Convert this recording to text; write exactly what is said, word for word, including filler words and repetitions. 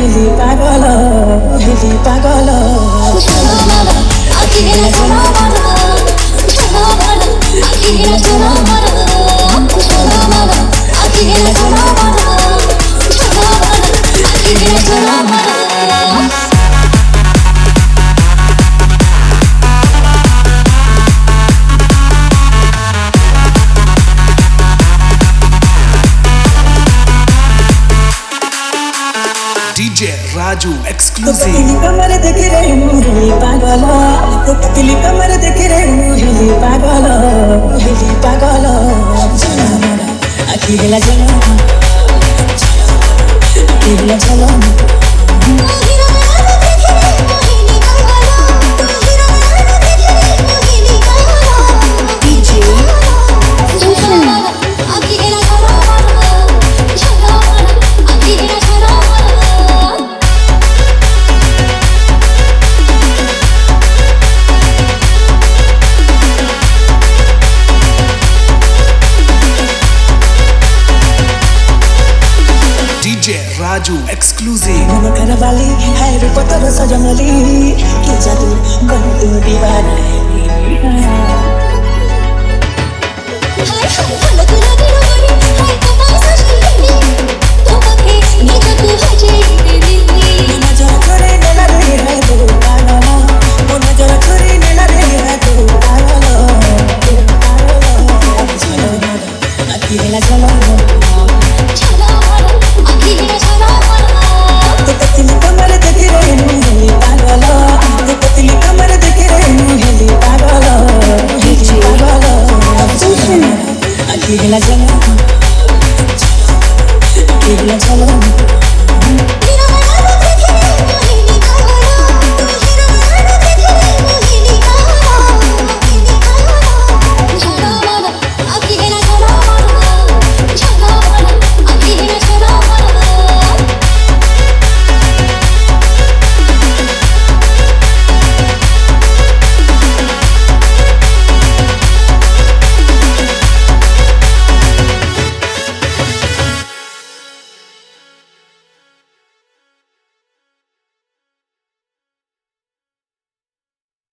हिली पागल हिली पागल D J Raju exclusive. कमर देख रही हूँ हिली पागल तिली कमर देख रही हूँ हिली पागल हिली पागल आखी हिला चलो आखी हिला चलो D J Raju exclusive. मन करवाली है रूप तोर सजमली के जादू कर तू दीवाना Chalo, chalo, chalo, chalo.